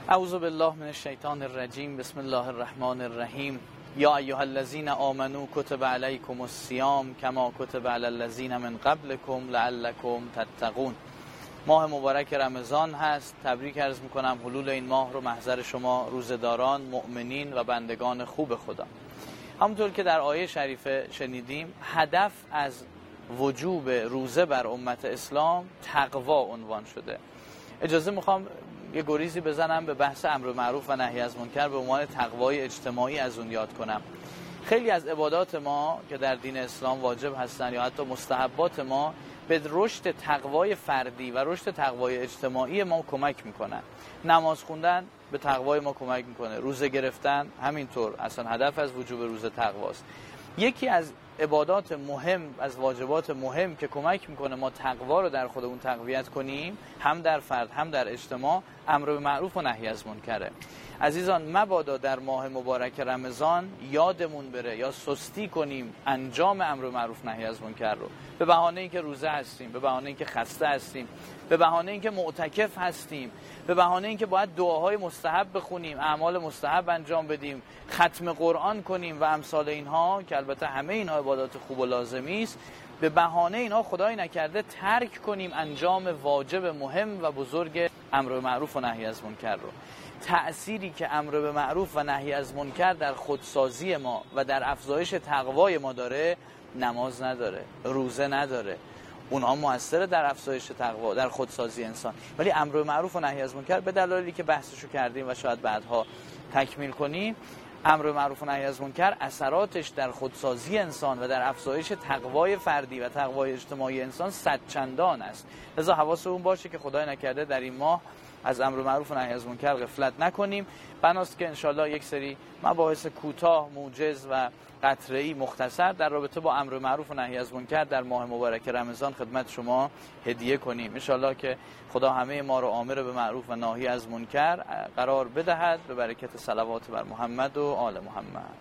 اعوذ بالله من الشیطان الرجیم. بسم الله الرحمن الرحیم. یا ایها الذین آمنوا کتب علیکم الصیام کما کتب علی الذین من قبلکم لعلکم تتقون. ماه مبارک رمضان هست. تبریک عرض میکنم حلول این ماه رو محضر شما روزه‌داران، مؤمنین و بندگان خوب خدا. همونطور که در آیه شریفه شنیدیم، هدف از وجوب روزه بر امت اسلام تقوا عنوان شده. اجازه میخوام یه گریزی بزنم به بحث امر معروف و نهی از منکر به عنوان تقوای اجتماعی از اون یاد کنم. خیلی از عبادات ما که در دین اسلام واجب هستن یا حتی مستحبات ما به رشد تقوای فردی و رشد تقوای اجتماعی ما کمک میکنن. نماز خوندن به تقوای ما کمک میکنه، روزه گرفتن همینطور. اصلا هدف از وجوب روزه تقواست. یکی از عبادات مهم، از واجبات مهم که کمک میکنه ما تقوا رو در خودمون تقویت کنیم، هم در فرد هم در اجتماع، امر به معروف و نهی از منکره. عزیزان، مبادا در ماه مبارک رمضان یادمون بره یا سستی کنیم انجام امر به معروف نهی از منکر رو، به بهانه اینکه روزه هستیم، به بهانه اینکه خسته هستیم، به بهانه اینکه معتکف هستیم، به بهانه اینکه باید دعاهای مستحب بخونیم، اعمال مستحب انجام بدیم، ختم قرآن کنیم و امثال اینها که البته همه اینها عبادات خوب و لازمی است. به بهانه اینها خدای نکرده ترک کنیم انجام واجب مهم و بزرگ امر به معروف و نهی از منکر رو. تأثیری که امر به معروف و نهی از منکر در خودسازی ما و در افزایش تقوای ما داره، نماز نداره، روزه نداره. اونها مؤثره در افزایش تقوا، در خودسازی انسان. ولی امر به معروف و نهی از منکر به دلایلی که بحثشو کردیم و شاید بعدها تکمیل کنیم، امر به معروف و نهی از منکر اثراتش در خودسازی انسان و در افزایش تقوای فردی و تقوای اجتماعی انسان صد چندان است. لذا حواسمون باشه که خدای نکرده در این ماه از امر معروف و نهی از منکر غفلت نکنیم. بناست که انشالله یک سری مباحث کوتاه، موجز و قطره‌ای مختصر در رابطه با امر معروف و نهی از منکر در ماه مبارک رمضان خدمت شما هدیه کنیم. انشالله که خدا همه ما رو آمر به معروف و ناهی از منکر قرار بدهد به برکت صلوات بر محمد و آل محمد.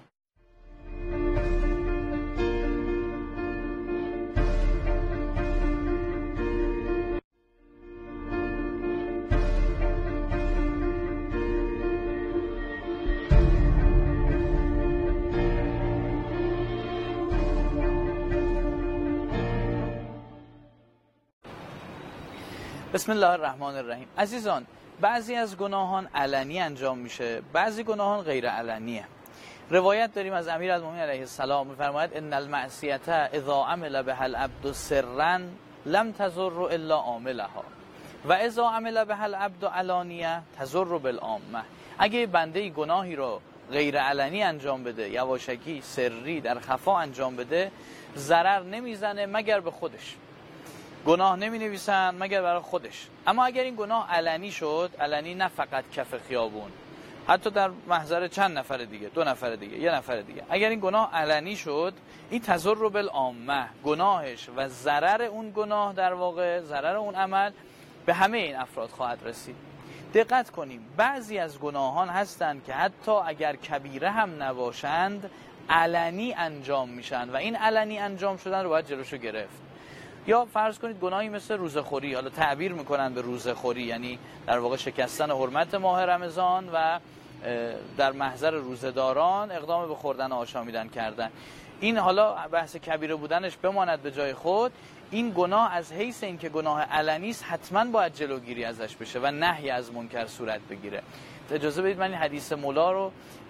بسم الله الرحمن الرحیم. عزیزان، بعضی از گناهان علنی انجام میشه، بعضی گناهان غیر علنیه. روایت داریم از امیرالمومنین علیه السلام میفرماید ان المعصیه اذا عمل بها العبد سرا لم تضر الا عاملها و اذا عمل بها العبد علانیه تضر بالعامه. اگه بنده گناهی رو غیر علنی انجام بده، یواشکی، سری، در خفا انجام بده، ضرر نمیزنه مگر به خودش. گناه نمی نویسن مگر برای خودش. اما اگر این گناه علنی شد، علنی نه فقط کف خیابون، حتی در محضر چند نفر دیگه، 2 نفر دیگه، 1 نفر دیگه، اگر این گناه علنی شد، این تضر بالعامه، گناهش و ضرر اون گناه، در واقع ضرر اون عمل به همه این افراد خواهد رسید. دقت کنیم، بعضی از گناهان هستند که حتی اگر کبیره هم نباشند علنی انجام میشن و این علنی انجام شدن رو باید جلوشو گرفت. یا فرض کنید گناهی مثل روزه‌خوری، حالا تعبیر میکنن به روزه‌خوری، یعنی در واقع شکستن حرمت ماه رمضان و در محضر روزه‌داران اقدام به خوردن آشامیدن کردن. این حالا بحث کبیره بودنش بماند به جای خود. این گناه از حیث اینکه گناه علنی است حتما باید جلوگیری ازش بشه و نهی از منکر صورت بگیره. اجازه بدید من این حدیث مولا رو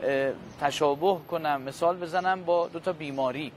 تشابه کنم، مثال بزنم با 2 تا بیماری،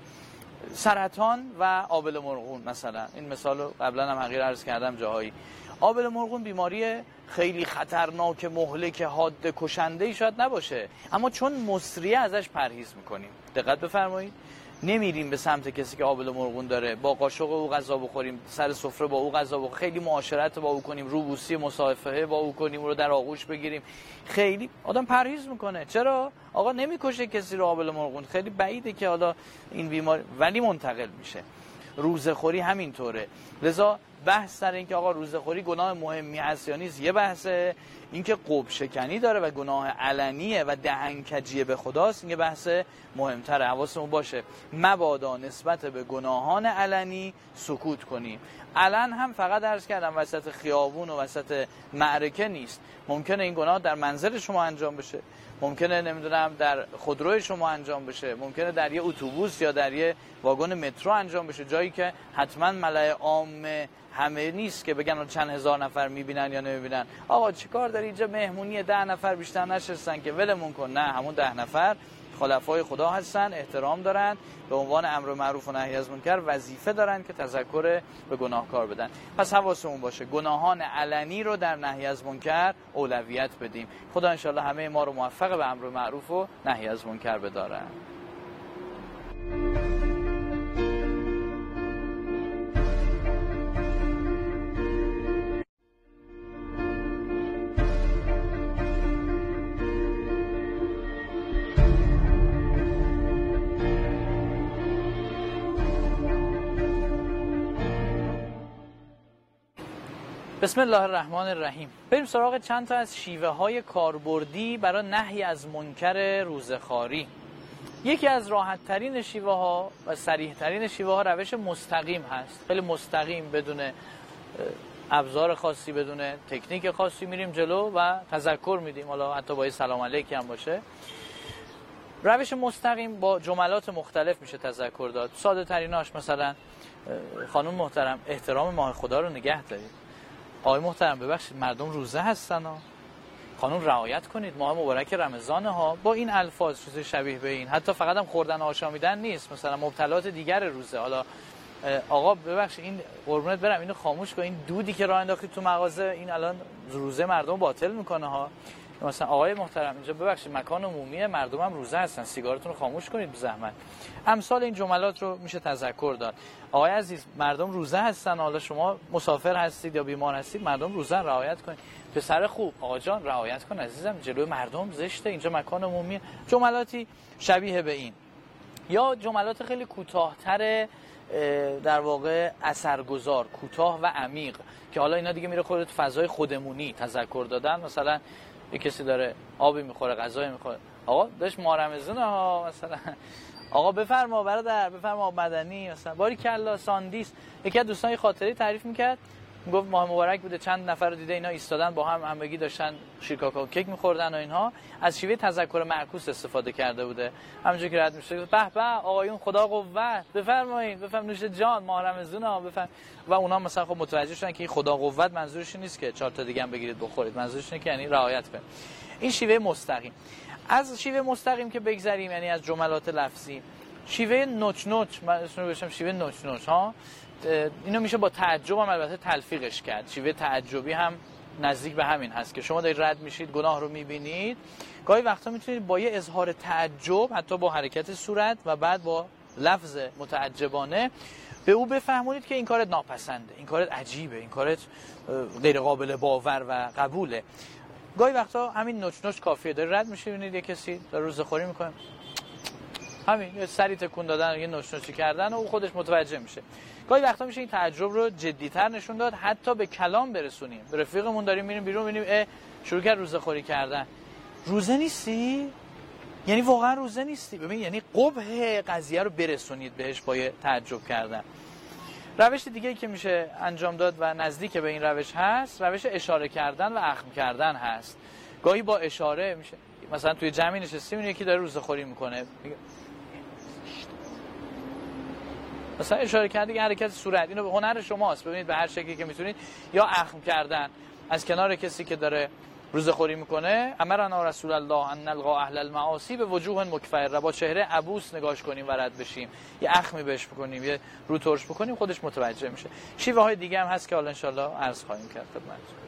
سرطان و آبله مرغون مثلا. این مثال رو قبلا هم حقیر عرض کردم جاهایی. آبله مرغون بیماری خیلی خطرناک، مهلک، حاد کشنده‌ای شاید نباشه، اما چون مسریه ازش پرهیز میکنیم. دقت بفرمایید، نمیریم به سمت کسی که آبله مرغون داره با قاشق او غذا بخوریم، سر سفره با او غذا بخوریم، خیلی معاشرت با او کنیم، روبوسی مصافحه با او کنیم، رو در آغوش بگیریم. خیلی آدم پرهیز میکنه. چرا؟ آقا نمیکشه کسی رو آبله مرغون، خیلی بعیده که حالا این بیماری، ولی منتقل میشه. روزه‌خوری همینطوره. لذا بحث سر این که آقا روزه‌خوری گناه مهمی هست یا نیست یه بحثه، این که قب شکنی داره و گناه علنیه و دهنکجی به خداست این بحث مهمتره. حواسمون باشه مبادا نسبت به گناهان علنی سکوت کنیم. علن هم فقط عرض کردم وسط خیابون و وسط معرکه نیست، ممکنه این گناه در منزل شما انجام بشه، ممکنه نمیدونم در خودروی شما انجام بشه، ممکنه در یه اتوبوس یا در یه واگن مترو انجام بشه، جایی که حتما ملأ عام همه نیست که بگن چند هزار نفر میبینن یا نمیبینن. آقا چیکار داری اینجا مهمونی 10 نفر بیشتر نشستن که ولمون کن. نه، همون 10 نفر خلفای خدا هستن، احترام دارن، به عنوان امر معروف و نهی از منکر وظیفه دارن که تذکر به گناهکار بدن. پس حواسمون باشه گناهان علنی رو در نهی از منکر اولویت بدیم. خدا انشالله همه ما رو موفق به امر معروف و نهی از منکر بداره. بسم الله الرحمن الرحیم. بریم سراغ چند تا از شیوه های کاربردی برای نهی از منکر روزه‌خواری. یکی از راحت ترین شیوه ها و صریح ترین شیوه ها روش مستقیم هست. خیلی مستقیم، بدون ابزار خاصی، بدون تکنیک خاصی میریم جلو و تذکر میدیم، حالا حتی با سلام علیک هم باشه. روش مستقیم با جملات مختلف میشه تذکر داد. ساده تریناش مثلا خانم محترم احترام ماه خدا رو نگه دارید. آقای محترم ببخشید مردم روزه هستن ها. خانم رعایت کنید ماه مبارک رمضان ها. با این الفاظ چیز شبیه به این، حتی فقط هم خوردن آشامیدن نیست، مثلا مبتلات دیگر روزه. حالا آقا ببخشید این قربونت برم اینو خاموش کن، این دودی که راه انداختی تو مغازه این الان روزه مردم باطل میکنه ها. مثلا آقای محترم اینجا ببخشید مکان عمومیه، مردم هم روزه هستن، سیگارتون رو خاموش کنید به زحمت. امثال این جملات رو میشه تذکر داد. آقای عزیز مردم روزه هستن، حالا شما مسافر هستید یا بیمار هستید، مردم روزه رعایت کنید. پسر خوب آقا جان رعایت کن عزیزم، جلوی مردم زشته، اینجا مکان عمومیه. جملاتی شبیه به این. یا جملات خیلی کوتاه‌تر، در واقع اثرگذار، کوتاه و عمیق، که حالا اینا دیگه میره خود تو فضای خودمونی تذکر دادن. مثلا یه کسی داره آبی میخوره، غذایی میخوره، آقا داش ماه رمضان ها، مثلا آقا بفرما برادر بفرما آب مدنی، مثلا باریکلا ساندیس. یکی از دوستان خاطری تعریف میکرد، میگفت ماه مبارک بوده، چند نفر رو دیده اینا ایستادن با هم همگی داشتن شیرکاکائو کیک میخوردن و اینها، از شیوه تذکر معکوس استفاده کرده بوده. همونجوری که رد میشه به به آقایون خدا قوت، بفرمایید بفرم نوش جان ماه رمضان ها بفرم. و اونا مثلا خب متوجه شدن که این خدا قوت منظورش نیست که 4 تا دیگه هم بگیرید بخورید، منظورش اینه که یعنی رعایت کنید. این شیوه مستقیم. از شیوه مستقیم که بگذریم، یعنی از جملات لفظی، شیوه نوچ نوچ، من اسمش رو بشم شیوه نوچ نوچ ها، اینو میشه با تعجب هم البته تلفیقش کرد. شیوه تعجبی هم نزدیک به همین هست که شما دارید رد میشید، گناه رو میبینید، گاهی وقتا میتونید با یه اظهار تعجب، حتی با حرکت صورت و بعد با لفظ متعجبانه، به او بفهمونید که این کارت ناپسنده، این کارت عجیبه، این کارت غیر قابل باور و قبوله. گاهی وقتا همین نوچ نوچ کافیه. دارید رد میشید ببینید یه کسی داره روزه‌خوری میکنه، همین یه سری تکون دادن، یه نوچ نوچی کردن و او خودش متوجه میشه. گاهی وقتا میشه این تعجب رو جدی‌تر نشون داد، حتی به کلام برسونیم. به رفیقمون داریم میریم بیرون میبینیم شروع کرد روزه‌خوری کردن. روزه نیستی؟ یعنی واقعا روزه نیستی؟ ببین یعنی قبح قضیه رو برسونید بهش با تعجب کردن. روش دیگه‌ای که میشه انجام داد و نزدیک به این روش هست، روش اشاره کردن و اخم کردن هست. گاهی با اشاره میشه، مثلا توی جمعی نشستیم یکی داره روزه‌خوری میکنه، مثلا اشاره کردن، یه حرکت صورت، اینو به هنر شماست، ببینید به هر شکلی که میتونید. یا اخم کردن از کنار کسی که داره روزه‌خوری میکنه، امرنا رسول الله ان نلقا اهل المعاصی به وجوه مکفر، با چهره عبوس نگاش کنیم و رد بشیم، یه اخمی بهش بکنیم، یه رو ترش بکنیم، خودش متوجه میشه. شیوه های دیگه هم هست که حالا ان شاء الله عرض خواهیم کرد خدمتتون.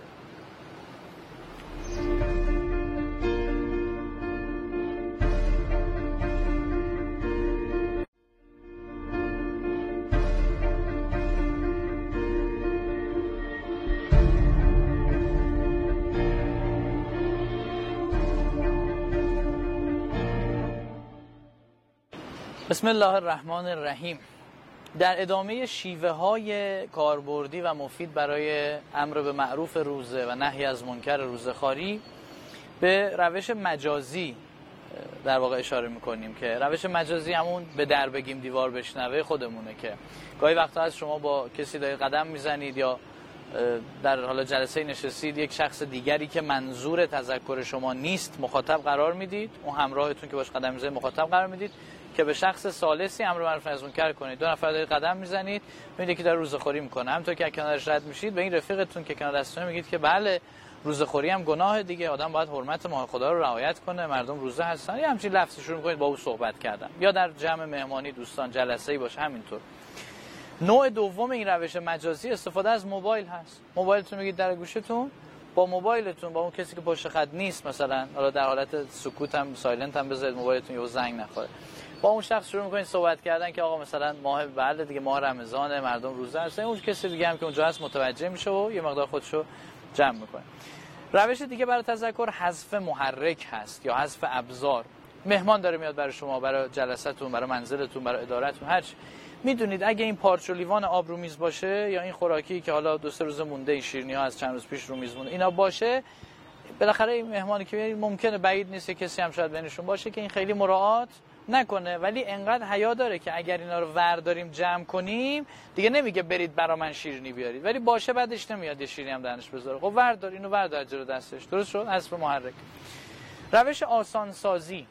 بسم الله الرحمن الرحیم. در ادامه شیوه های کاربردی و مفید برای امر به معروف روزه و نهی از منکر روزه‌خواری به روش مجازی در واقع اشاره میکنیم که روش مجازی همون به در بگیم دیوار بشنوه خودمونه که گاهی وقتا از شما با کسی دارید قدم میزنید یا در حال جلسه نشستید یک شخص دیگری که منظور تذکر شما نیست مخاطب قرار میدید، اون همراهتون که باش قدم میزنید مخاطب قرار میدید که به شخص ثالثی امر معروف نهی از منکر کنید. دو نفر دارید قدم میزنید، میبینید که داره روزه‌خوری میکنه، همونطور که کنارش رد میشید به این رفیقتون که کنار دستتونه میگید که بله روزه‌خوری هم گناه دیگه، آدم باید حرمت ماه خدا رو رعایت کنه، مردم روزه هستن، یا همچین لفظی شروع میکنید با او صحبت کردن، یا در جمع مهمانی دوستان جلسه‌ای باشه همینطور. نوع دوم این روش مجازی استفاده از موبایل هست. موبایلتون میگید در گوشتون، با موبایلتون با اون کسی که پشت خط نیست مثلا، حالا در حالت سکوت هم سایلنت هم بذارید موبایلتون یهو زنگ نخوره، با اون شخص شروع میکنید صحبت کردن که آقا مثلا ماه بعد دیگه ماه رمضان، مردم روزه هستن، اون کسی دیگه هم که اونجا هست متوجه میشه و یه مقدار خودشو جمع میکنه. روش دیگه برای تذکر حذف محرک هست یا حذف ابزار. مهمان داره میاد برای شما، برای جلسه‌تون، برای منزلتون، برای ادارتون، هر چی. میدونید اگه این پارچ و لیوان آب رو میز باشه یا این خوراکی که حالا 2-3 روز مونده، این شیرینی‌ها از چند روز پیش رو میز مونده، اینا باشه، بالاخره این مهمانی که میاد ممکنه بعید نیست کسی هم شاید بینشون باشه که این خیلی مراعات نکنه، ولی انقدر حیا داره که اگر اینا رو ورداریم جمع کنیم دیگه نمیگه برید برا من شیرینی بیارید، ولی باشه بعدش نمیاد یه شیرینی هم دهنش بذاره. خب وردار اینو، وردار جلو دستش. درست شد؟ حذف محرک. روش آسان سازی،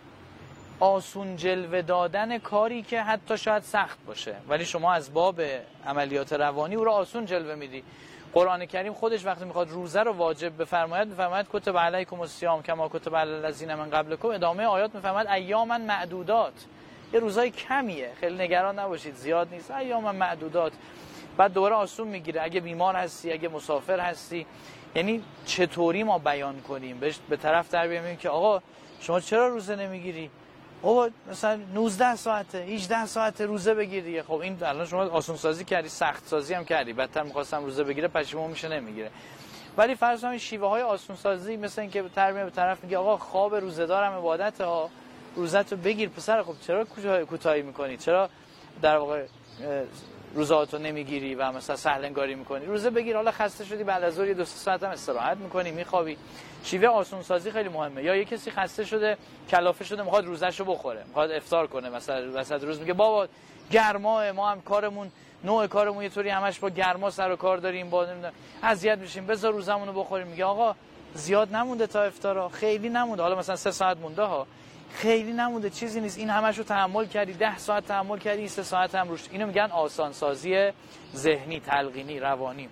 آسون جلوه دادن کاری که حتی شاید سخت باشه ولی شما از باب عملیات روانی او رو آسون جلوه میدی. قرآن کریم خودش وقتی میخواد روزه رو واجب بفرماید میفرماید کتب علیکم الصیام کما کتب علی الذین من قبلکم، ادامه آیات میفرماید ایاما معدودات، یه روزای کمیه، خیلی نگران نباشید، زیاد نیست، ایاما معدودات. بعد دوباره آسون میگیره اگه بیمار هستی، اگه مسافر هستی. یعنی چطوری ما بیان کنیم به طرف در بیاریم که آقا شما چرا روزه نمیگیری؟ او مثلا 19 ساعته 18 ساعته روزه بگیری. خب این الان شما آسون سازی کردی، سخت سازی هم کردی، بدتر می‌خواستم روزه بگیره پشیمون میشه نمیگیره. ولی فرض کنید شیوه های آسون سازی مثل این که به طرف میگه آقا خواب روزه‌دارم عبادت ها، روزتو بگیر پسر. خب چرا کوتاهی می‌کنی؟ چرا در واقع روزاتو نمیگیری و مثلا سهل انگاری می‌کنی؟ روزه بگیر، حالا خسته شدی بعد از ظهر 2 ساعت هم استراحت می‌کنی، می‌خوابی. شیوه آسون سازی خیلی مهمه. یا یه کسی خسته شده، کلافه شده، میخواد روزه‌شو بخوره، میخواد افطار کنه، مثلا وسط روز میگه بابا گرماه، ما هم کارمون نوع کارمون یه طوری همش با گرما سر و کار داریم، با نمیدونم اذیت میشیم، بذار روزمون رو بخوریم. میگه آقا زیاد نمونده تا افطار، خیلی نمونده، حالا مثلا 3 ساعت مونده ها، خیلی نمونده، چیزی نیست، این همشو تحمل کردی، 10 ساعت تحمل کردی، 3 ساعت هم روش. اینو میگن آسان سازی ذهنی، تلقینی، روانی.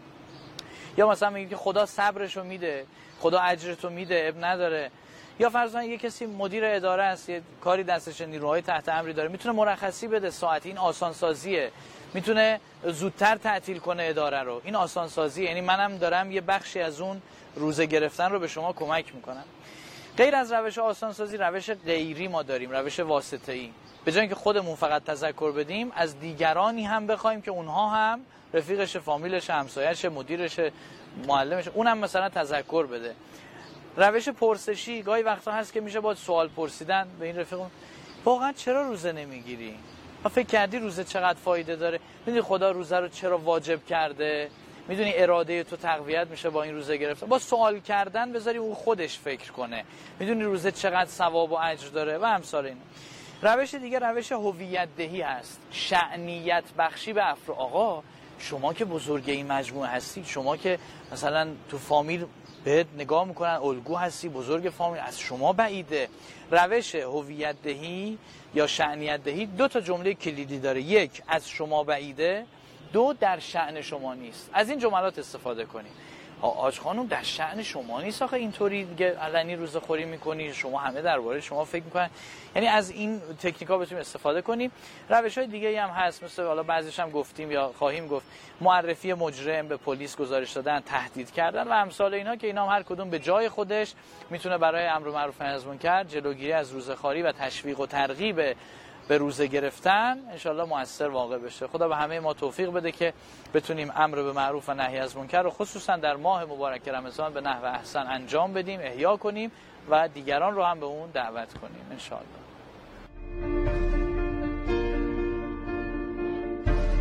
یا مثلا میگه که خدا صبرشو میده، خدا اجرتو میده، اب نداره. یا فرض کنید یه کسی مدیر اداره است، یه کاری دستش، نیروهای تحت امری داره، میتونه مرخصی بده ساعتی، این آسان سازیه. میتونه زودتر تعطیل کنه اداره رو، این آسان سازی. یعنی منم دارم یه بخشی از اون روزه گرفتن رو به شما کمک میکنم. غیر از روش آسان سازی، روش غیری ما داریم، روش واسطه‌ای. به جای اینکه خودمون فقط تذکر بدیم، از دیگرانی هم بخوایم که اونها هم رفیقش، فامیلش، همسایه‌ش، مدیرش، معلمش، اونم مثلا تذکر بده. روش پرسشی، گاهی وقتا هست که میشه با سوال پرسیدن به این رفیق، واقعا چرا روزه نمیگیری؟ ما فکر کردی روزه چقدر فایده داره؟ میدونی خدا روزه رو چرا واجب کرده؟ میدونی اراده تو تقویت میشه با این روزه گرفتن؟ با سوال کردن بذاری او خودش فکر کنه. میدونی روزه چقدر ثواب و اجر داره و امثال این. روش دیگه روش هویت دهی هست، شأنیت بخشی به افراد. آقا شما که بزرگ این مجموعه هستید، شما که مثلا تو فامیل بهت نگاه میکنن، الگو هستی، بزرگ فامیل، از شما بعیده. روش هویت دهی یا شأنیت دهی 2 تا جمله کلیدی داره، 1 از شما بعیده، 2 در شأن شما نیست. از این جملات استفاده کنید. آج خانم در شأن شما نیست آخه اینطوری دیگه علنی روزه خوری میکنی، شما همه درباره شما فکر میکنن. یعنی از این تکنیکا بتونیم استفاده کنیم. روش‌های دیگه‌ای هم هست، مثل حالا بعضیش هم گفتیم یا خواهیم گفت، معرفی مجرم، به پلیس گزارش دادن، تهدید کردن و امثال اینا، که اینا هم هر کدوم به جای خودش میتونه برای امر معروف و نهی از منکر، جلوگیری از روزه‌خواری و تشویق و ترغیب به روزه گرفتن انشالله مؤثر واقع بشه. خدا به همه ما توفیق بده که بتونیم امر به معروف و نهی از منکر رو خصوصا در ماه مبارک رمضان به نحو احسن انجام بدیم، احیا کنیم و دیگران رو هم به اون دعوت کنیم انشالله.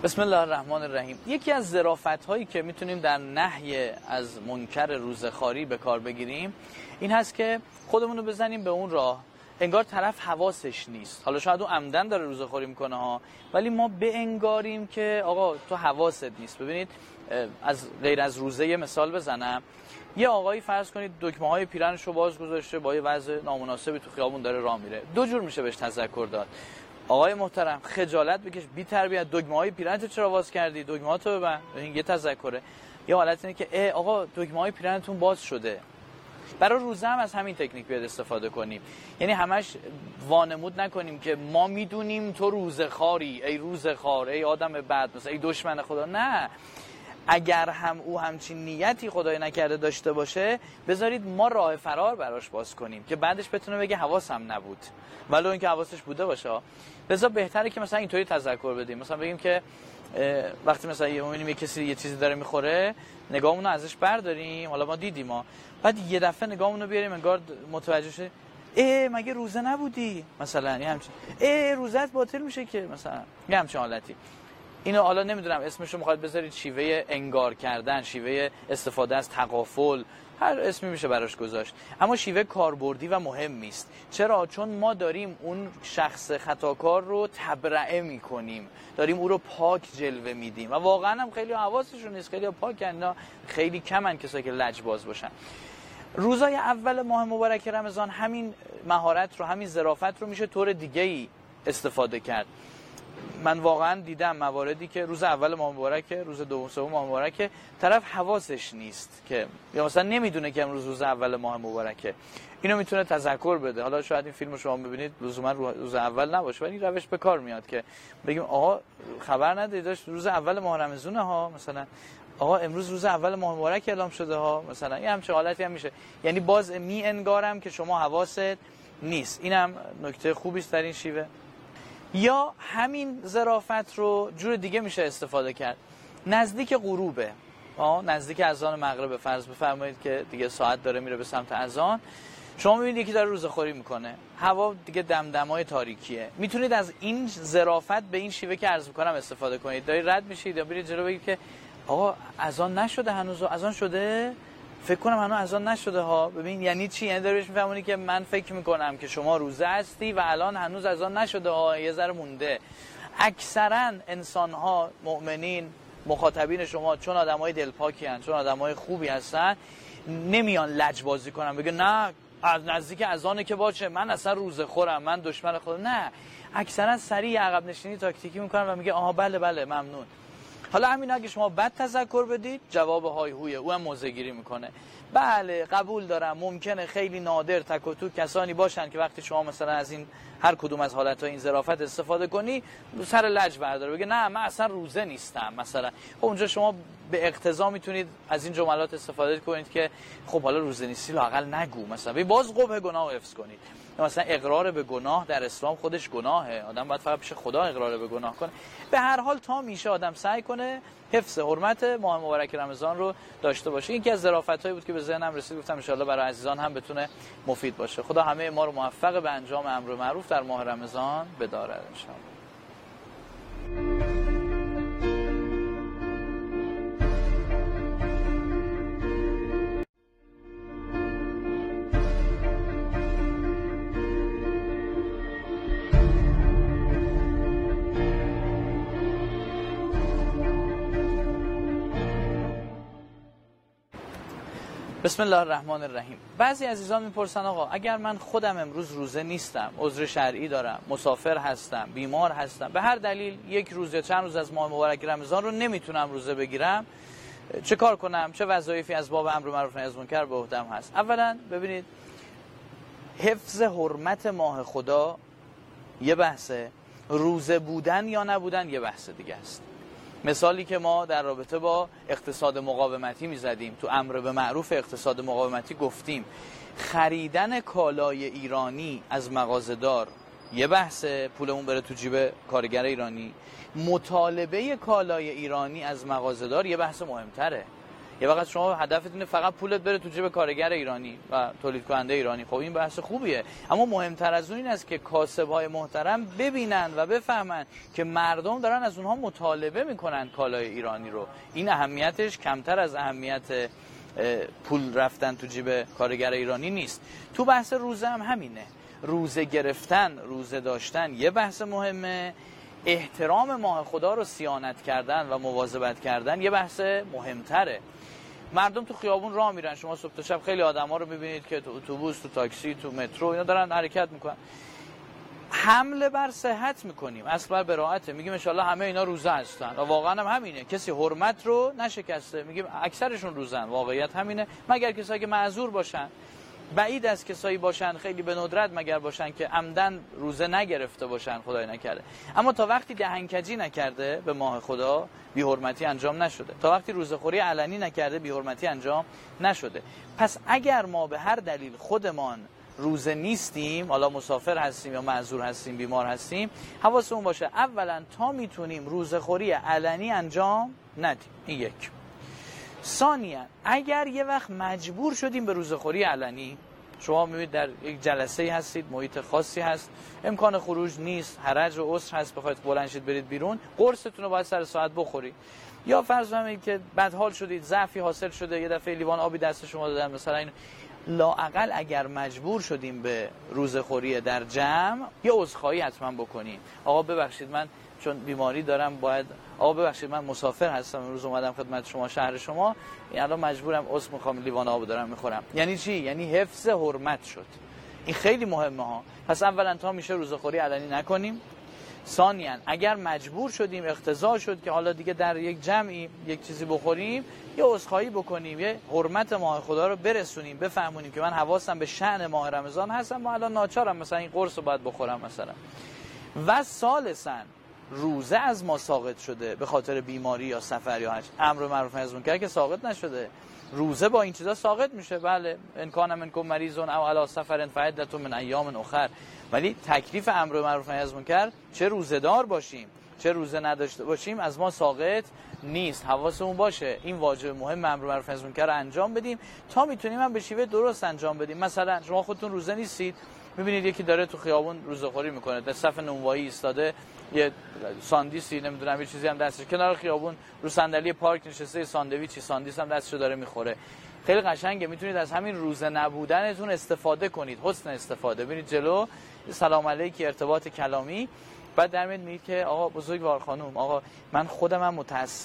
بسم الله الرحمن الرحیم. یکی از ظرافت‌هایی که میتونیم در نهی از منکر روزخواری به کار بگیریم این هست که خودمون رو بزنیم به اون راه انگار طرف حواسش نیست. حالا شاید اون عمدن داره روزخواری میکنه ها، ولی ما به انگاریم که آقا تو حواست نیست. ببینید از غیر از روزه یه مثال بزنم. یه آقایی فرض کنید دکمه‌های پیرنش رو باز گذاشته، با یه وضع نامناسبی تو خیابون داره راه میره. دو جور میشه بهش تذکر داد. آقای محترم خجالت بکش، بی تربیت، دکمه‌های پیرنتو چرا باز کردی؟ دکمه‌هاتو ببند. این یه تذکره. یه حالت اینه که آقا دکمه‌های پیرنتون باز شده. برای روزه هم از همین تکنیک بیاد استفاده کنیم. یعنی همش وانمود نکنیم که ما میدونیم تو روزخواری، ای روزخوار، ای آدم بد، مثلا ای دشمن خدا. نه، اگر هم او همچین نیتی خدای نکرده داشته باشه، بذارید ما راه فرار براش باز کنیم که بعدش بتونه بگه حواسم نبود، ولو اینکه حواسش بوده باشه. لذا بهتره که مثلا اینطوری تذکر بدیم. مثلا بگیم که وقتی مثلا میبینیم یه کسی یه چیزی داره میخوره، نگاهمون رو ازش برداریم، حالا ما دیدیم بعد یه دفعه نگاهمون رو بیاریم انگار متوجه شه مگه روزه نبودی مثلا، یه همچین روزت باطل میشه که مثلا یه همچین حالتی. اینو حالا نمیدونم اسمشو میخواد بذارید شیوه انگار کردن، شیوه استفاده از تغافل، هر اسمی میشه براش گذاشت، اما شیوه کاربردی و مهمی است. چرا؟ چون ما داریم اون شخص خطاکار رو تبرئه میکنیم، داریم او رو پاک جلوه میدیم و واقعا هم خیلی حواسشون نیست، خیلی پاکن، خیلی کمن کسایی که لجباز باشن. روزای اول ماه مبارک رمضان همین مهارت رو، همین ظرافت رو میشه طور دیگه‌ای استفاده کرد. من واقعا دیدم مواردی که روز اول ماه مبارکه، روز دوم سوم ماه مبارکه، طرف حواسش نیست که یا مثلا نمیدونه که امروز روز اول ماه مبارکه. اینو میتونه تذکر بده. حالا شاید این فیلمو شما ببینید لزوما روز اول نباشه، ولی روش به کار میاد که بگیم آقا خبر نداری داشت روز اول ماه رمضونه ها، مثلا آقا امروز روز اول ماه مبارک اعلام شده ها، مثلا یه همچین حالتی هم میشه. یعنی باز می انگارم که شما حواست نیست. اینم نکته خوبی است در این شیوه. یا همین ظرافت رو جور دیگه میشه استفاده کرد. نزدیک غروبه، نزدیک اذان مغرب فرض بفرمایید که دیگه ساعت داره میره به سمت اذان، شما میبینید یکی داره روزخوری میکنه، هوا دیگه دمدمای تاریکیه. میتونید از این ظرافت به این شیوه که عرض میکنم استفاده کنید. دارید رد میشید یا برید جلو بگید که آقا اذان نشده هنوز، اذان شده؟ فکر کنم هنوز اذان نشده ها. ببین یعنی چی؟ یعنی داری بهش میفهمونی که من فکر میکنم که شما روزه هستی و الان هنوز اذان نشده ها، یه ذره مونده. اکثرا انسان ها، مؤمنین، مخاطبین شما، چون آدمای دلپاکی ان، چون آدمای خوبی هستن، نمیان لجبازی کنن بگه نه از نزدیک اذانه که باشه من اصلا روزه خورم، من دشمن خودم. نه، اکثرا سریع عقب نشینی تاکتیکی میکنن و میگه آها بله ممنون. حالا همین اگه شما بد تذکر بدید، جواب های هویه، او هم موضع‌گیری میکنه. بله قبول دارم، ممکنه خیلی نادر تک و توک کسانی باشن که وقتی شما مثلا از این هر کدوم از حالت‌های این ظرافت استفاده کنی، سر لج برداره بگه نه من اصلا روزه نیستم مثلا. خب اونجا شما به اقتضا میتونید از این جملات استفاده کنید که خب حالا روزه نیستی لااقل نگو، مثلا باز قبح گناه حفظ کنید. مثلا اقرار به گناه در اسلام خودش گناهه، آدم باید فقط پیش خدا اقرار به گناه کنه. به هر حال تا میشه آدم سعی کنه حفظ حرمت ماه مبارک رمضان رو داشته باشه. این که از ظرافتایی بود که به ذهنم رسید، گفتم ان شاءالله برای عزیزان هم بتونه مفید باشه. خدا همه ما رو موفق به انجام امر معروف در ماه رمضان بدارد ان شاءالله. بسم الله الرحمن الرحیم. بعضی عزیزان میپرسن آقا اگر من خودم امروز روزه نیستم، عذر شرعی دارم، مسافر هستم، بیمار هستم، به هر دلیل یک روز یا چند روز از ماه مبارک رمضان رو نمیتونم روزه بگیرم، چه کار کنم؟ چه وظایفی از باب امر معروف نهی از منکر به عهده‌ام هست؟ اولا ببینید حفظ حرمت ماه خدا یه بحثه، روزه بودن یا نبودن یه بحث دیگه است. مثالی که ما در رابطه با اقتصاد مقاومتی میزدیم، تو امر به معروف اقتصاد مقاومتی گفتیم خریدن کالای ایرانی از مغازه‌دار یه بحثه، پولمون بره تو جیب کارگر ایرانی. مطالبه کالای ایرانی از مغازه‌دار یه بحث مهمتره. یه وقت شما هدفت اینه فقط پولت بره تو جیب کارگر ایرانی و تولید کننده ایرانی، خب این بحث خوبیه، اما مهمتر از اون این است که کاسب‌های محترم ببینن و بفهمن که مردم دارن از اونها مطالبه میکنن کالای ایرانی رو. این اهمیتش کمتر از اهمیت پول رفتن تو جیب کارگر ایرانی نیست. تو بحث روزه هم همینه، روزه گرفتن، روزه داشتن یه بحث مهمه، احترام ماه خدا رو صیانت کردن و مواظبت کردن یه بحث مهمتره. مردم تو خیابون راه میرن، شما صبح تا شب خیلی آدما رو میبینید که تو اتوبوس، تو تاکسی، تو مترو اینا دارن حرکت میکنن. حمله بر صحت میکنیم، اصل بر براءته، میگیم ان شاءالله همه اینا روزه هستن و واقعا هم همینه، کسی حرمت رو نشکسته، میگیم اکثرشون روزن، واقعیت همینه، مگر کسایی که معذور باشن. بعید از کسایی باشن، خیلی به ندرت مگر باشن که عمدن روزه نگرفته باشن، خدای نکرده. اما تا وقتی دهنکجی نکرده به ماه خدا، بی حرمتی انجام نشده. تا وقتی روزه‌خوری علنی نکرده، بی حرمتی انجام نشده. پس اگر ما به هر دلیل خودمان روزه نیستیم، حالا مسافر هستیم یا معذور هستیم، بیمار هستیم، حواسمون باشه اولا تا میتونیم روزه‌خوری علنی انجام ندیم. این یک. ثانیاً اگر یه وقت مجبور شدیم به روزه‌خوری علنی، شما میبینید در یک جلسه هستید، محیط خاصی هست، امکان خروج نیست، حرج و عسر هست، بخواید بلند شید برید بیرون، قرصتون رو باید سر ساعت بخورید. یا فرض کنید که بدحال شدید، ضعفی حاصل شده، یه دفعه لیوان آبی دست شما دادن مثلا، این لااقل اگر مجبور شدیم به روزه‌خوری در جمع، یه عذرخواهی حتما بکنیم. آقا ببخشید من چون بیماری دارم باید، آقا ببخشید من مسافر هستم، امروز اومدم خدمت شما شهر شما، الان مجبورم عذر میخوام، لیوان آب دارم میخورم. یعنی چی؟ یعنی حفظ حرمت شد. این خیلی مهمه ها. پس اولا تا میشه روزه‌خوری علنی نکنیم. ثانیاً اگر مجبور شدیم، اقتضا شد که حالا دیگه در یک جمعی یک چیزی بخوریم، یه عذرخواهی بکنیم، یه حرمت ماه خدا رو برسونیم، بفهمونیم که من حواسم به شأن ماه رمضان هستم، ما الان ناچارم مثلا این قرص رو باید بخورم مثلا. و ثالثاً روزه از ما ساقط شده به خاطر بیماری یا سفر یا حج، امر معروف نهی از منکر که ساقط نشده، روزه با این چیزا ساقط میشه. بله ان کان منکم مریض او علی سفر فعدة من ایام اخر، ولی تکلیف امر معروف نهی از منکر چه روزه دار باشیم چه روزه نداشته باشیم از ما ساقط نیست. حواسمون باشه این واجب مهم امر معروف نهی از منکر رو انجام بدیم تا میتونیم هم به شیوه درست انجام بدیم. مثلا شما خودتون روزه نیستید، میبینید یکی داره تو خیابون روزه‌خوری میکنه، در صف نونوایی ایستاده، یه ساندیسی نمیدونم یه چیزی هم دستش کنار خیابون رو صندلی پارک نشسته، ساندویچی ساندیس هم دستشو داره میخوره. خیلی قشنگه، میتونید از همین روزه نبودنتون استفاده کنید، حسن استفاده. برید جلو، سلام علیکی، ارتباط کلامی، بعد در میاد میگه که آقا بزرگوار خانم، آقا من خودم هم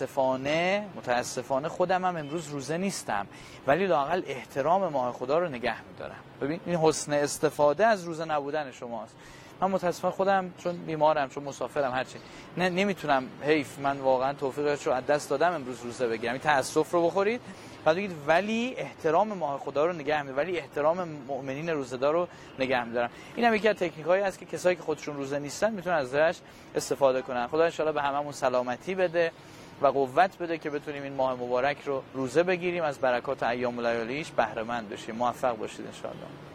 متاسفانه خودم هم امروز روزه نیستم، ولی لااقل احترام ماه خدا رو نگه میدارم. ببین این حسن استفاده از روزه نبودن شماست. من متاسفانه خودم چون بیمارم، چون مسافرم، هرچی نمیتونم، حیف، من واقعا توفیقش رو از دست دادم امروز روزه بگیرم. این تاسف رو بخورید، بعد بگید ولی احترام ماه خدا رو نگه می‌دارم، ولی احترام مؤمنین روزه‌دار رو نگه می‌دارم. این هم یکی از تکنیک‌هایی است که کسایی که خودشون روزه نیستن میتونن ازش استفاده کنن. خدا ان شاءالله به هممون سلامتی بده و قوت بده که بتونیم این ماه مبارک رو روزه بگیریم، از برکات ایام و لیالیش بهره مند بشیم. موفق باشید ان شاءالله.